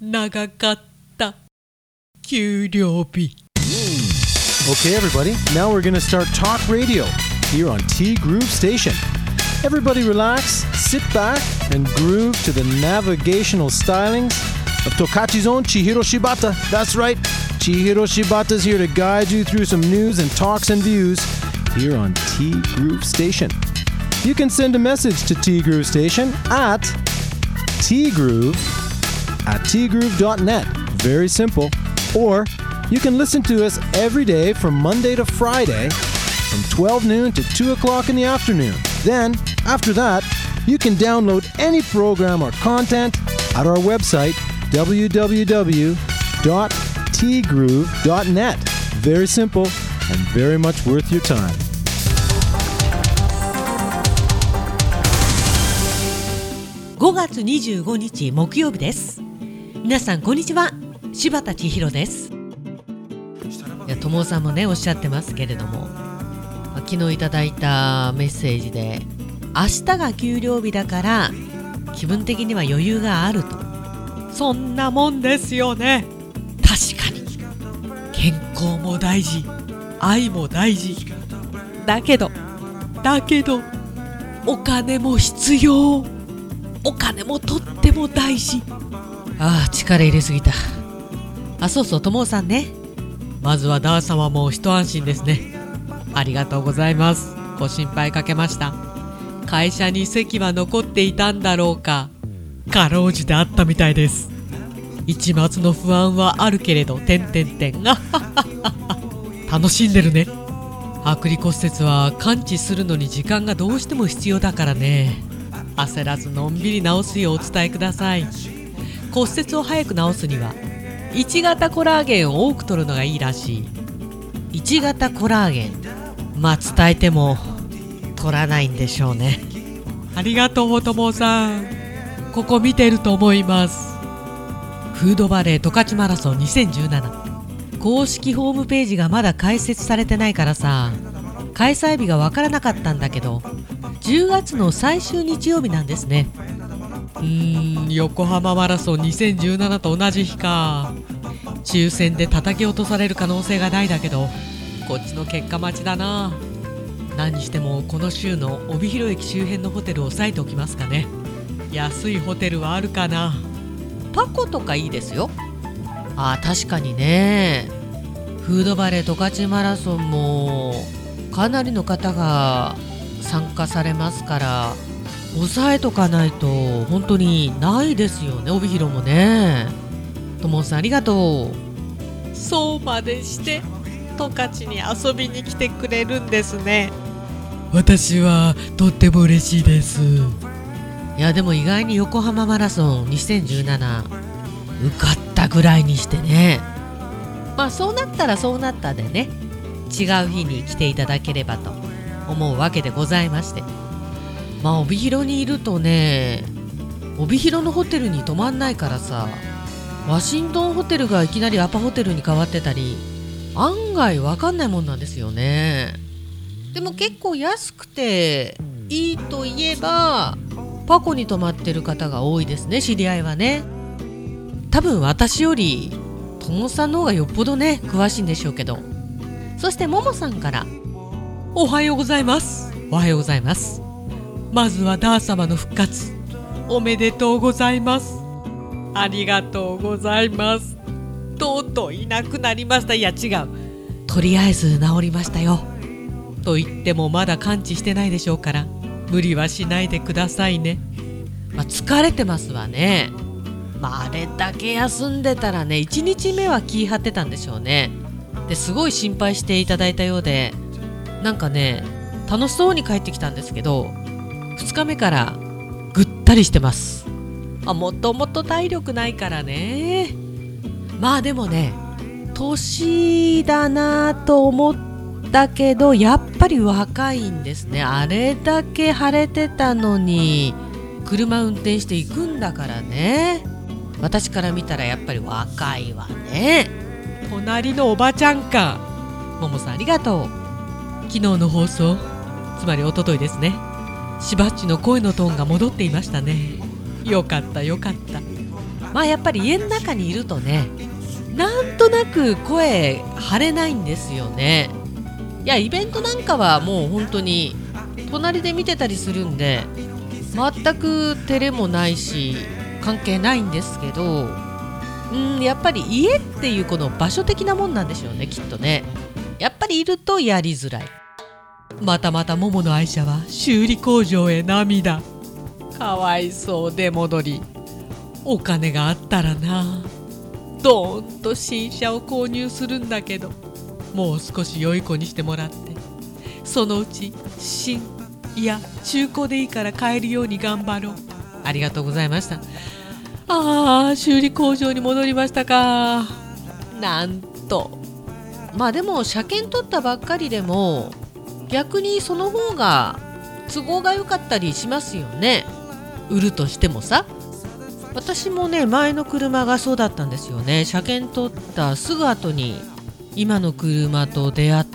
長かった給料日。 Okay, everybody, now we're going to start talk radio here on T Groove Station. Everybody relax, sit back, and groove to the navigational stylings of Tokachi's own Chihiro Shibata. That's right, Chihiro Shibata's here to guide you through some news and talks and views here on T Groove Station. You can send a message to T Groove Station at tgroove@tgroove.net. Very simple. Or you can listen to us every day from Monday to Friday from 12 noon to 2 o'clock in the afternoon. Then, after that, you can download any program or content at our website, www.tgroove.net. Very simple and very much worth your time. 5月25日木曜日です。皆さんこんにちは、柴田千尋です。友さんもねおっしゃってますけれども、昨日いただいたメッセージで明日が給料日だから気分的には余裕があると。そんなもんですよね。確かに健康も大事、愛も大事だけどお金も必要。お金もとっても大事。力入れすぎた。そうそう、友さんね、まずはダー様も一安心ですね。ありがとうございます。ご心配かけました。会社に席は残っていたんだろうか。かろうじてあったみたいです。一抹の不安はあるけれど楽しんでるね。剥離骨折は完治するのに時間がどうしても必要だからね。焦らずのんびり治すようお伝えください。骨折を早く治すには1型コラーゲンを多く摂るのがいいらしい。1型コラーゲン、伝えても取らないんでしょうね。ありがとうお友さん、ここ見てると思います。フードバレー十勝マラソン2017公式ホームページがまだ開設されてないからさ、開催日がわからなかったんだけど10月の最終日曜日なんですね。横浜マラソン2017と同じ日か。抽選で叩き落とされる可能性が大だけど、こっちの結果待ちだな。何にしてもこの週の帯広駅周辺のホテルを押さえておきますかね。安いホテルはあるかな。パコとかいいですよ。確かにね。フードバレー十勝マラソンもかなりの方が参加されますから、押さえとかないと本当にないですよね。帯広もね。ともさんありがとう。そうまでして十勝に遊びに来てくれるんですね。私はとっても嬉しいです。いやでも意外に横浜マラソン2017受かったぐらいにしてね。そうなったらそうなったでね、違う日に来ていただければと思うわけでございまして、帯広にいるとね、帯広のホテルに泊まんないからさ、ワシントンホテルがいきなりアパホテルに変わってたり、案外わかんないもんなんですよね。でも結構安くていいといえばパコに泊まってる方が多いですね、知り合いはね。多分私より友さんの方がよっぽどね詳しいんでしょうけど。そしてももさんからおはようございます。おはようございます。まずはダー様の復活おめでとうございます。ありがとうございます。とうとういなくなりました。いや違う、とりあえず治りましたよと言ってもまだ完治してないでしょうから、無理はしないでくださいね。疲れてますわね。あれだけ休んでたらね、1日目は気張ってたんでしょうね。ですごい心配していただいたようで、なんかね楽しそうに帰ってきたんですけど、2日目からぐったりしてます。もともと体力ないからね。でもね、年だなと思ったけどやっぱり若いんですね。あれだけ晴れてたのに車運転していくんだからね。私から見たらやっぱり若いわね。隣のおばちゃんか。ももさんありがとう。昨日の放送、つまり一昨日ですね、しばっちの声のトーンが戻っていましたね。よかったよかった。 やっぱり家の中にいるとね、なんとなく声張れないんですよね。いやイベントなんかはもう本当に隣で見てたりするんで全く照れもないし関係ないんですけど、やっぱり家っていうこの場所的なもんなんでしょうね、きっとね。やっぱりいるとやりづらい。またももの愛車は修理工場へ涙。かわいそう出戻り。お金があったらな、ドーンと新車を購入するんだけど、もう少し良い子にしてもらって、そのうち新いや中古でいいから買えるように頑張ろう。ありがとうございました。修理工場に戻りましたか。なんとでも車検取ったばっかりでも逆にその方が都合が良かったりしますよね、売るとしてもさ。私もね前の車がそうだったんですよね。車検取ったすぐ後に今の車と出会って、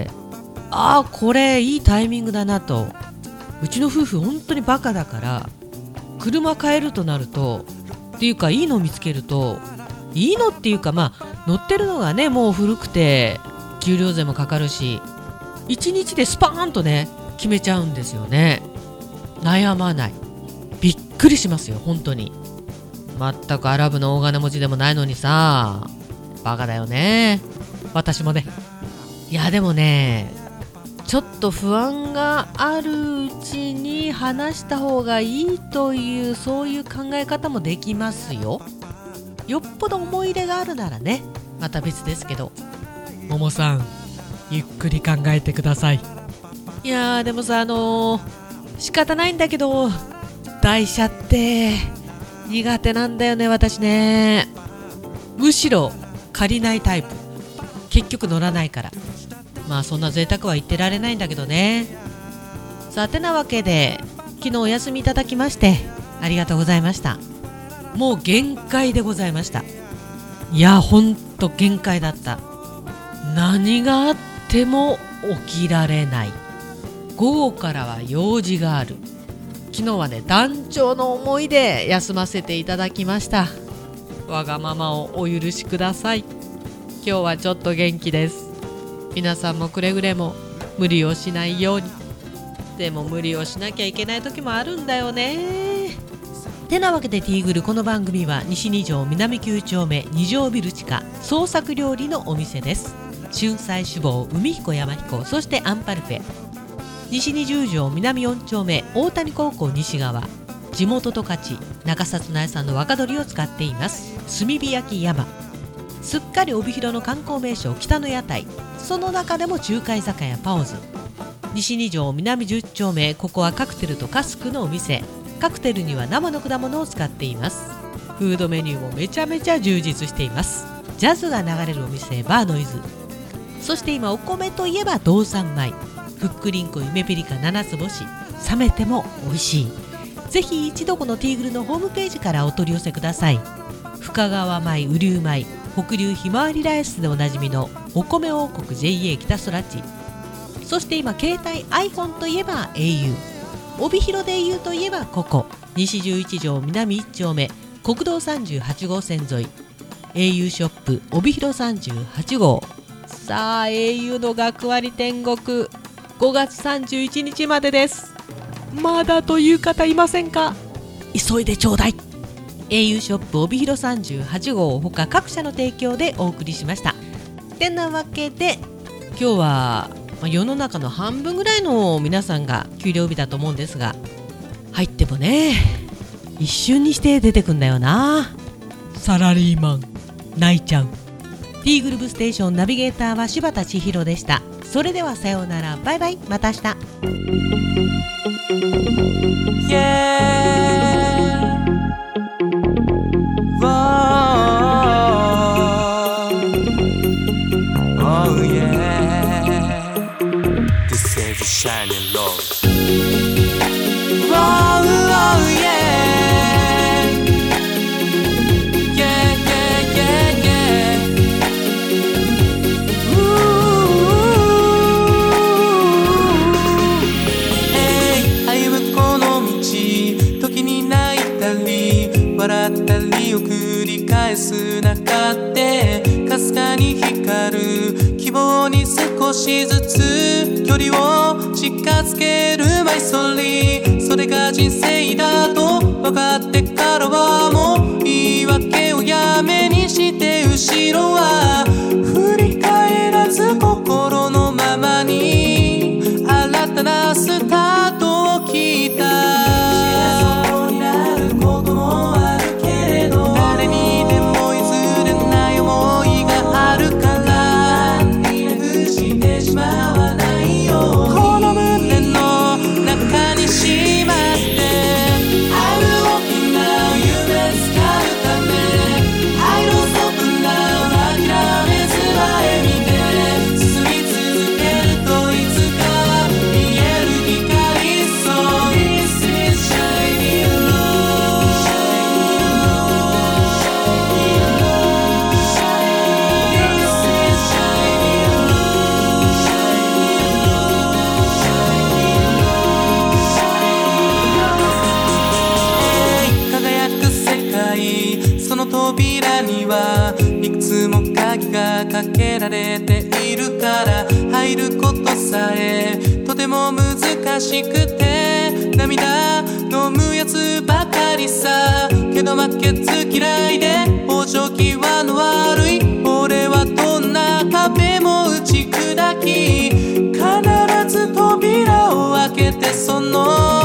これいいタイミングだなと。うちの夫婦本当にバカだから、車買えるとなるとっていうかいいのを見つけると、いいのっていうか乗ってるのがねもう古くて給料税もかかるし、1日でスパーンとね決めちゃうんですよね。悩まない。びっくりしますよ本当に。全くアラブの大金持ちでもないのにさ、バカだよね私もね。いやでもねちょっと不安があるうちに話した方がいいというそういう考え方もできますよ。よっぽど思い入れがあるならねまた別ですけど。ももさんゆっくり考えてください。いやでもさ仕方ないんだけど台車って苦手なんだよね私ね。むしろ借りないタイプ。結局乗らないから。そんな贅沢は言ってられないんだけどね。さてなわけで昨日お休みいただきましてありがとうございました。もう限界でございました。いやほんと限界だった。何があっても起きられない。午後からは用事がある。昨日はね団長の思いで休ませていただきました。わがままをお許しください。今日はちょっと元気です。皆さんもくれぐれも無理をしないように。でも無理をしなきゃいけない時もあるんだよね。てなわけでティーグル、この番組は西2条南9丁目2条ビル地下創作料理のお店です。春菜志望、海彦山彦、そしてアンパルフェ。西20条南4丁目大谷高校西側、地元十勝中札内産の若鶏を使っています。炭火焼き山。すっかり帯広の観光名所北の屋台、その中でも中華居酒屋パオズ。西2条南10丁目、ここはカクテルとカスクのお店。カクテルには生の果物を使っています。フードメニューもめちゃめちゃ充実しています。ジャズが流れるお店バーノイズ。そして今お米といえば道産米、ふっくりんこ夢ピリカ7つ星、冷めても美味しい。ぜひ一度このティーグルのホームページからお取り寄せください。深川米、雨竜米、北流ひまわりライスでおなじみのお米王国 JA 北空地。そして今携帯 iPhone といえば au、 帯広で au といえばここ西11条南1丁目国道38号線沿い au ショップ帯広38号。さあ au の学割天国5月31日までです。まだという方いませんか？急いでちょうだい。 au ショップ帯広38号ほか各社の提供でお送りしました。てなわけで今日は世の中の半分ぐらいの皆さんが給料日だと思うんですが、入ってもね一瞬にして出てくんだよな。サラリーマン泣いちゃう。ティーグループステーションナビゲーターは柴田千尋でした。それではさようなら、バイバイ、また明日。 Shining low. る中でかすかに光る希望に少しずつ距離を近づけるマイストーリー、それが人生だと分かってからはもう言い訳をやめにして後ろは振り返らず心のままに新たなスタートを切った。そうなることもあるけれど誰にでも譲れない思いがあるから何なくしてしまわないようにこの胸の中にしまってある大きな夢つかむため愛の底な諦めず前見て進み続けるといつかは見える光そう This is shining love This is shining love 輝く世界その扉にはいくつも鍵がかけられているから入ることさえとても難しくて涙飲むやつばかりさけど負けず嫌いで往生際の悪い俺はどんな壁も打ち砕き必ず扉を開けてその